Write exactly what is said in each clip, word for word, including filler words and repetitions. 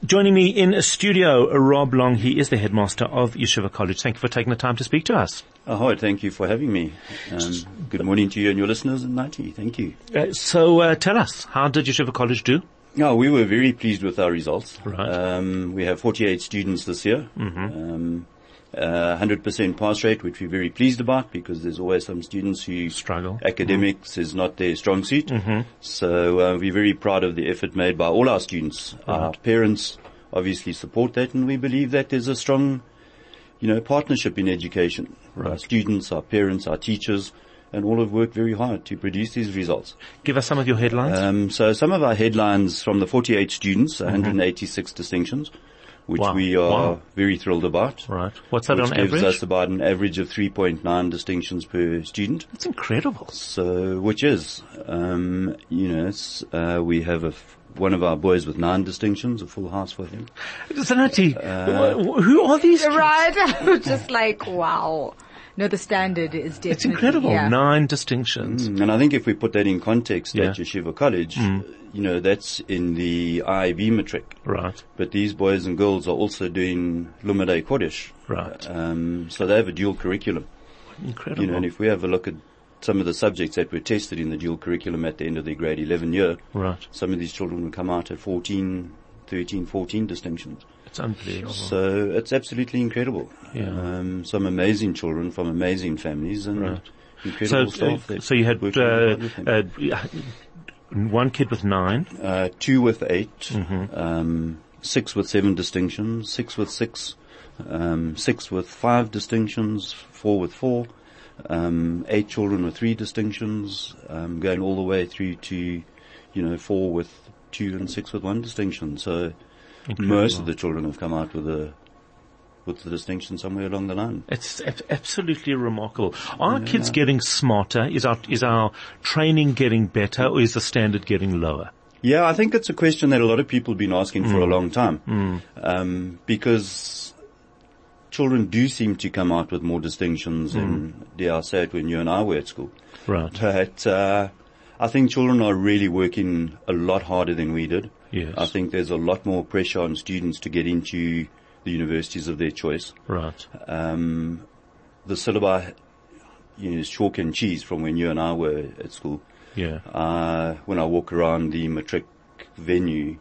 Joining me in a studio, Rob Long. He is the headmaster of Yeshiva College. Thank you for taking the time to speak to us. Oh, thank you for having me. Um, good morning to you and your listeners in ninety. Thank you. Uh, so uh, tell us, how did Yeshiva College do? No, we were very pleased with our results. Right. Um, we have forty-eight students this year. Mm-hmm. Um, uh, one hundred percent pass rate, which we're very pleased about because there's always some students who struggle. Academics mm-hmm. is not their strong suit. Mm-hmm. So uh, we're very proud of the effort made by all our students. Right. Our parents obviously support that, and we believe that there's a strong, you know, partnership in education. Right. Our students, our parents, our teachers, and all have worked very hard to produce these results. Give us some of your headlines. Um, so some of our headlines from the forty-eight students, one hundred eighty-six mm-hmm. distinctions, which wow. we are wow. very thrilled about. Right. What's that on which average? gives us about an average of three point nine distinctions per student. That's incredible. So, which is, um, you know, it's, uh, we have a f- one of our boys with nine distinctions, a full house for him. Zanati, uh, who are these kids? Right. I was just like, wow. No, the standard is definitely. It's incredible. Yeah. Nine distinctions. Mm, and I think if we put that in context yeah. at Yeshiva College, mm. you know, that's in the I I B matric. Right. But these boys and girls are also doing Lumadei Kodesh. Right. Um, so they have a dual curriculum. Incredible. You know, and if we have a look at some of the subjects that were tested in the dual curriculum at the end of their grade eleven year, right. some of these children will come out at fourteen, thirteen, fourteen distinctions. It's unbelievable. So it's absolutely incredible. Yeah. Um, some amazing children from amazing families and right. incredible so, staff. Uh, so you had uh, uh, one kid with nine, uh, two with eight, mm-hmm. um, six with seven distinctions, six with six, um, six with five distinctions, four with four. Um, eight children with three distinctions, um, going all the way through to, you know, four with two and six with one distinction. So incredible. Most of the children have come out with a, with the distinction somewhere along the line. It's absolutely remarkable. Are yeah. kids getting smarter? Is our, is our training getting better, or is the standard getting lower? Yeah, I think it's a question that a lot of people have been asking mm. for a long time. Mm. Um, because children do seem to come out with more distinctions mm. than, dare I say it, when you and I were at school. Right. But, uh, I think children are really working a lot harder than we did. Yes. I think there's a lot more pressure on students to get into the universities of their choice. Right. Um, the syllabi, you know, is chalk and cheese from when you and I were at school. Yeah. Uh, when I walk around the matric venue,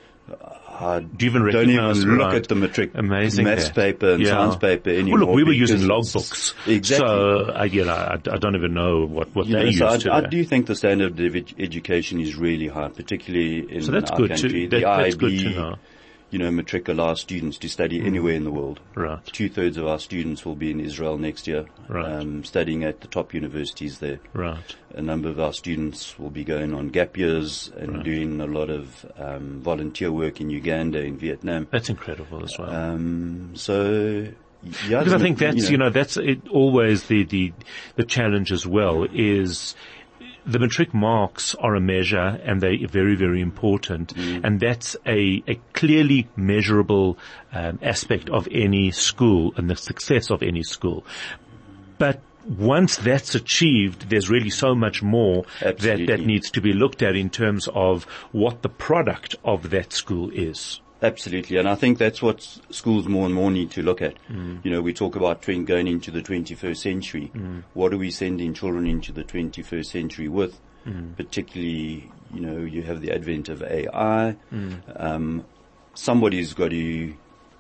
I Do you even don't recognize even look right. at the matric Amazing maths that. paper and yeah. science paper anymore. Well, look, we were using logbooks. Exactly. So, I, you know, I, I don't even know what, what you they know, used so I, to. I do think the standard of ed- education is really high, particularly in so that's our good country. To, that, the I I B, that's good to know. You know, matric allows students to study mm. anywhere in the world. Right. Two thirds of our students will be in Israel next year, right. um, studying at the top universities there. Right. A number of our students will be going on gap years and right. doing a lot of um, volunteer work in Uganda, in Vietnam. That's incredible as well. Um, so. Yeah, because I think that's, you know, you know that's it, always the, the, the challenge as well is the matric marks are a measure and they're very, very important. Mm. And that's a, a clearly measurable um, aspect of any school and the success of any school. But once that's achieved, there's really so much more that, that needs to be looked at in terms of what the product of that school is. Absolutely, and I think that's what schools more and more need to look at. Mm. You know, we talk about going into the twenty-first century. Mm. What are we sending children into the twenty-first century with? Mm. Particularly, you know, you have the advent of A I. Mm. Um, somebody's got to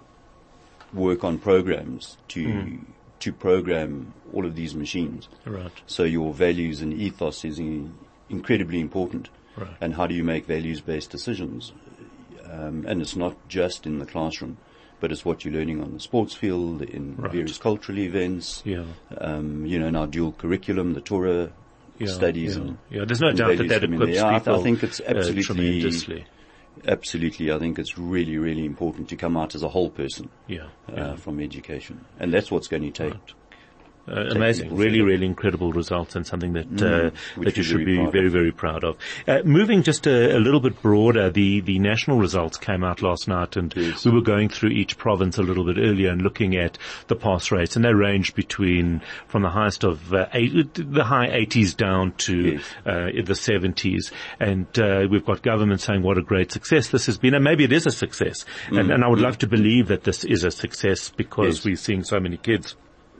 work on programs to mm. to program all of these machines. Right. So your values and ethos is in, incredibly important. Right. And how do you make values-based decisions? Um, and it's not just in the classroom, but it's what you're learning on the sports field, in right. various cultural events. Yeah. Um, you know, in our dual curriculum, the Torah yeah, studies. Yeah. And, yeah, there's no doubt that that equips yeah, people I think it's absolutely, uh, tremendously. Absolutely, I think it's really, really important to come out as a whole person yeah, uh, yeah. from education, and that's what's going to take. Right. Uh, amazing, really, really incredible results, and something that Mm, uh, which that you we're should very be proud very, of. very proud of. Uh, moving just a, a little bit broader, the the national results came out last night, and Yes. we were going through each province a little bit earlier and looking at the pass rates, and they range between from the highest of uh, eight, the high eighties down to Yes. uh, in the seventies, and uh, we've got government saying what a great success this has been, and maybe it is a success, and, and I would love to believe that this is a success because Yes. we're seeing so many kids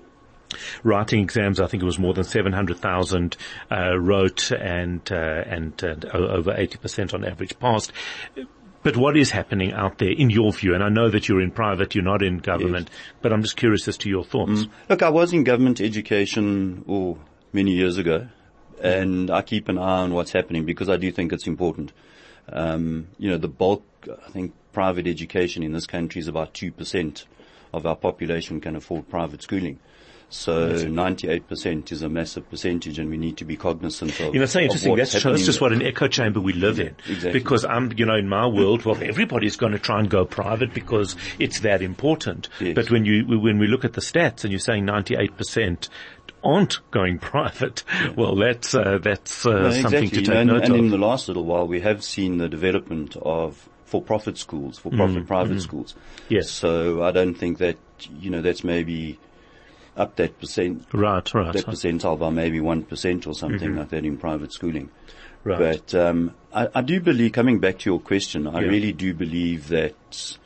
writing exams. I think it was more than seven hundred thousand uh, wrote, and uh, and, and o- over eighty percent on average passed. But what is happening out there in your view? And I know that you're in private, you're not in government, but I'm just curious as to your thoughts. Look, I was in government education oh, many years ago, and I keep an eye on what's happening because I do think it's important. Um, you know, the bulk, I think private education in this country is about two percent of our population can afford private schooling. So ninety-eight percent is a massive percentage, and we need to be cognizant of. You know, it's so of interesting. what's That shows happening. just what an echo chamber we live in. exactly. Because I'm, you know, in my world, well, everybody's going to try and go private because it's that important. Yes. But when you, when we look at the stats and you're saying ninety-eight percent aren't going private, well, that's, uh, that's, uh, No, something exactly. to You take know, and, note and of. in the last little while, we have seen the development of for-profit schools, for-profit private schools. Yes. So I don't think that, you know, that's maybe up that percent, Right, right. that percentile by maybe one percent or something like that in private schooling. Right. But um, I, I do believe, coming back to your question, I Yeah. really do believe that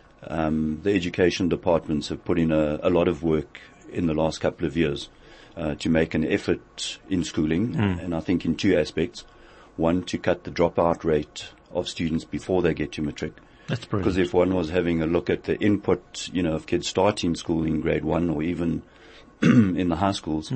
um, the education departments have put in a, a lot of work in the last couple of years uh, to make an effort in schooling, and I think in two aspects. One, to cut the dropout rate of students before they get to matric. That's Because brilliant. if one was having a look at the input, you know, of kids starting school in grade one or even in the high schools,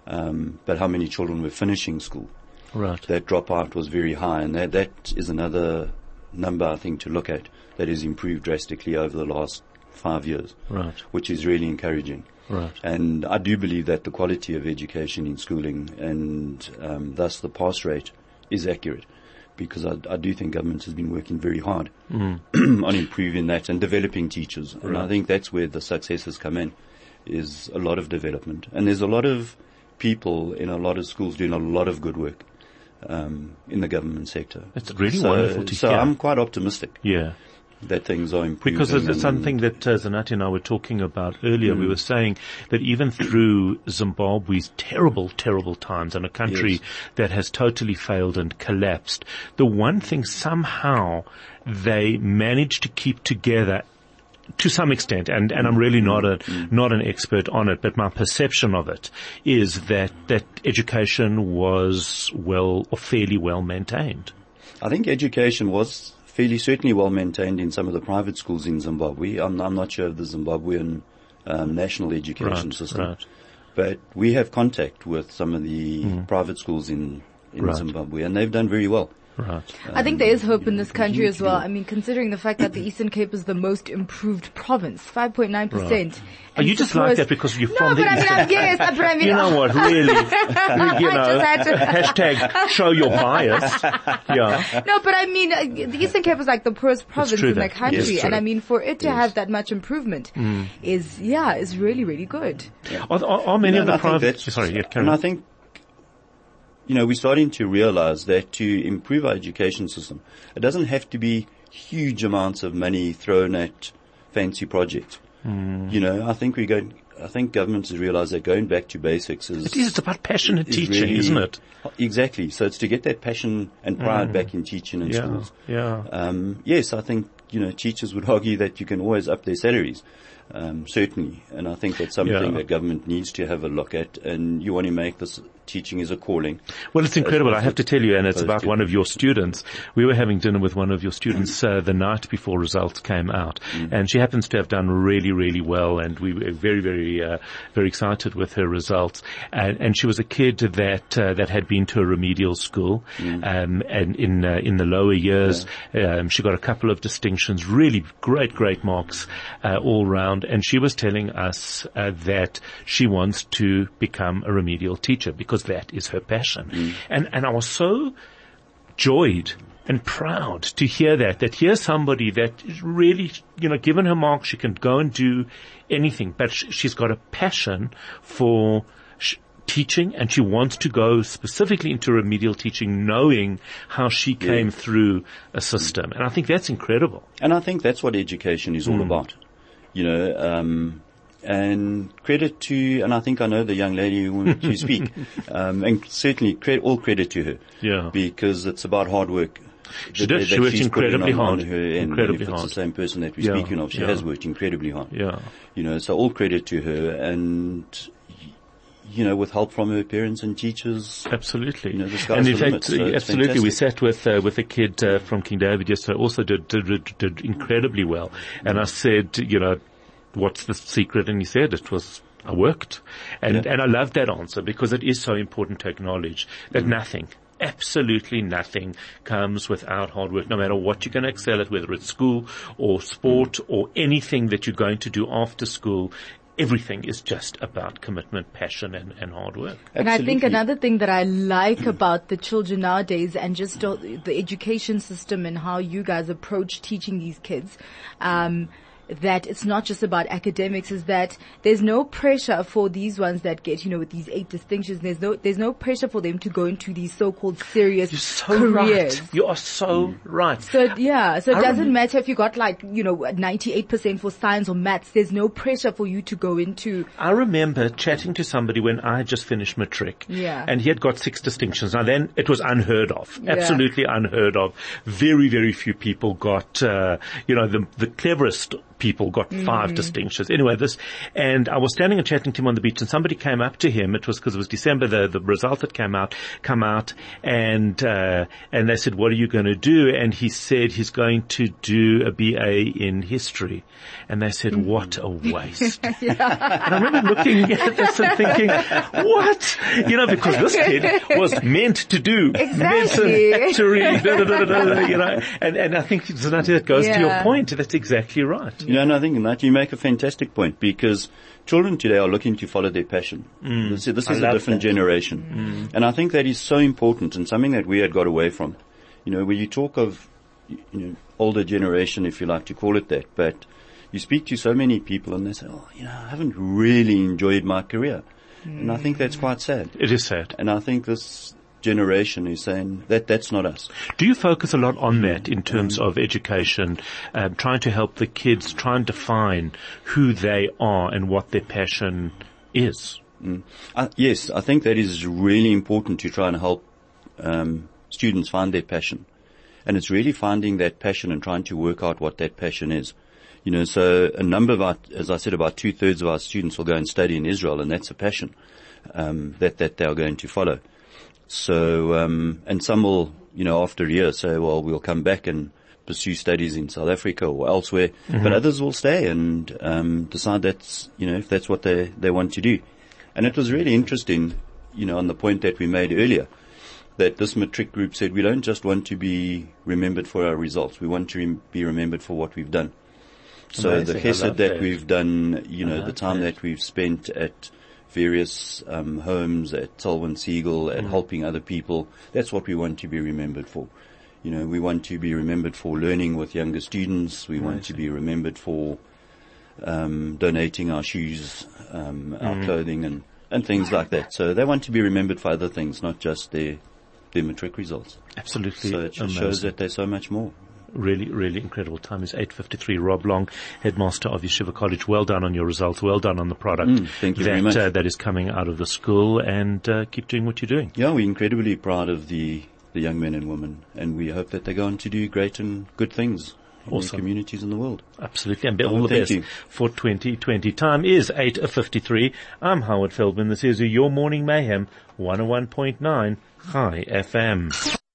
um, but how many children were finishing school, Right. that dropout was very high, and that, that is another number I think to look at that has improved drastically over the last five years, Right. which is really encouraging. Right. And I do believe that the quality of education in schooling and um, thus the pass rate is accurate, because I, I do think government has been working very hard on improving that and developing teachers. And I think that's where the success has come in, is a lot of development. And there's a lot of people in a lot of schools doing a lot of good work um, in the government sector. It's really so, wonderful to so hear. I'm quite optimistic Yeah. that things are improving. Because it's and- something that uh, Zanati and I were talking about earlier. We were saying that even through Zimbabwe's terrible, terrible times, and a country Yes. that has totally failed and collapsed, the one thing somehow they managed to keep together to some extent, and, and I'm really not a, not an expert on it, but my perception of it is that, that education was well, or fairly well maintained. I think education was fairly certainly well maintained in some of the private schools in Zimbabwe. I'm, I'm not sure of the Zimbabwean um, national education Right, system, right. but we have contact with some of the private schools in, in Right. Zimbabwe, and they've done very well. Right. I think there is hope in this country as well. I mean, considering the fact that the Eastern Cape is the most improved province, five point nine percent. Oh, you just like that because you're No, from but the I mean, Eastern I'm yes, but I mean, You know what, really, you know, just had to- hashtag show your bias. Yeah. No, but I mean, uh, the Eastern Cape is like the poorest province true in the that. country, Yes, and true. I mean, for it to have that much improvement is, yeah, is really, really good. Are, are, are many No, of the and I think private, that's- sorry, yeah, carry and on. I think, you know, we're starting to realize that to improve our education system, it doesn't have to be huge amounts of money thrown at fancy projects. Hmm. You know, I think we go, I think government has realized that going back to basics is, It is, it's about passionate is teaching, really- isn't it? Exactly. So it's to get that passion and pride back in teaching in Yeah, schools. yeah. Um, yes, I think, you know, teachers would argue that you can always up their salaries. Um, certainly. And I think that's something Yeah. that government needs to have a look at, and you want to make this teaching as a calling. Well, it's incredible. I opposed have to tell you, and it's opposed about to- one of your students. We were having dinner with one of your students uh, the night before results came out, and she happens to have done really, really well, and we were very, very, uh, very excited with her results. And, and she was a kid that uh, that had been to a remedial school, um, and in uh, in the lower years, um, she got a couple of distinctions, really great, great marks uh, all round. And she was telling us uh, that she wants to become a remedial teacher because that is her passion. And and I was so joyed and proud to hear that, that here's somebody that is really, you know, given her mark, she can go and do anything, but sh- she's got a passion for sh- teaching, and she wants to go specifically into remedial teaching, knowing how she came yeah. through a system. And I think that's incredible. And I think that's what education is all mm. about. You know, um, and credit to, and I think I know the young lady who wanted to speak, um, and certainly credit, all credit to her. Yeah. Because it's about hard work. She did. She worked incredibly hard. Her end. Incredibly and if hard. It's the same person that we're yeah. speaking of. She yeah. has worked incredibly hard. Yeah. You know, so all credit to her, and you know, with help from her parents and teachers. Absolutely. You know, the sky's and in the fact, limit, so absolutely, we fantastic. sat with uh, with a kid uh, from King David yesterday. Also did did did, did incredibly well. And I said, you know, what's the secret? And he said it was, I worked. And, yeah. and I love that answer, because it is so important to acknowledge that mm. nothing, absolutely nothing comes without hard work, no matter what you're going to excel at, whether it's school or sport mm. or anything that you're going to do after school. Everything is just about commitment, passion, and, and hard work. And Absolutely. I think another thing that I like about the children nowadays, and just the education system and how you guys approach teaching these kids, um, that it's not just about academics, is that there's no pressure for these ones that get, you know, with these eight distinctions. There's no, there's no pressure for them to go into these so-called serious You're so careers. Right. You are so mm. right. So yeah, so it I doesn't remember. matter if you got like, you know, ninety-eight percent for science or maths. There's no pressure for you to go into. I remember chatting to somebody when I had just finished matric. Yeah. And he had got six distinctions. Now then, it was unheard of. Yeah. Absolutely unheard of. Very, very few people got, uh, you know, the, the cleverest people got five mm. distinctions. Anyway, this, and I was standing and chatting to him on the beach, and somebody came up to him. It was because it was December, the, the result that came out, come out, and, uh, and they said, what are you going to do? And he said he's going to do a B A in history. And they said, mm. what a waste. yeah. And I remember looking at this and thinking, what? You know, because this kid was meant to do exactly. medicine, actuary, da, da, da, da, da, you know, and, and I think, Zanati, that goes yeah. to your point. That's exactly right. You know, and I think that you make a fantastic point, because children today are looking to follow their passion. Mm. This, this I is a love different that. generation. Mm. And I think that is so important, and something that we had got away from. You know, when you talk of, you know, older generation, if you like to call it that, but you speak to so many people and they say, oh, you know, I haven't really enjoyed my career. Mm. And I think that's quite sad. It is sad. And I think this generation is saying that that's not us. Do you focus a lot on that in terms of education, um, trying to help the kids try and define who they are and what their passion is? Mm. Uh, yes, I think that is really important, to try and help um, students find their passion. And it's really finding that passion and trying to work out what that passion is. You know, so a number of our, as I said, about two thirds of our students will go and study in Israel, and that's a passion um, that that they are going to follow. So, um, and some will, you know, after a year say, well, we'll come back and pursue studies in South Africa or elsewhere. Mm-hmm. But others will stay and, um, decide that's, you know, if that's what they, they want to do. And it was really interesting, you know, on the point that we made earlier, that this matric group said, we don't just want to be remembered for our results. We want to rem- be remembered for what we've done. So Amazing. the chesed that, that we've done, you know, the time that. that we've spent at various um, homes, at Selwyn Siegel, at mm. helping other people. That's what we want to be remembered for. You know, we want to be remembered for learning with younger students. We want to be remembered for um, donating our shoes, um, our mm. clothing, and, and things like that. So they want to be remembered for other things, not just their their matric results. Absolutely. So it just amazing. shows that there's so much more. Really, really incredible. Time is eight fifty-three. Rob Long, headmaster of Yeshiva College. Well done on your results. Well done on the product Mm, thank you that, very much. Uh, that is coming out of the school, and uh, keep doing what you're doing. Yeah, we're incredibly proud of the, the young men and women, and we hope that they go on to do great and good things in Awesome. their communities in the world. Absolutely. And all Oh, the thank best you. for twenty twenty. Time is eight fifty-three. I'm Howard Feldman. This is your Morning Mayhem, one oh one point nine High F M.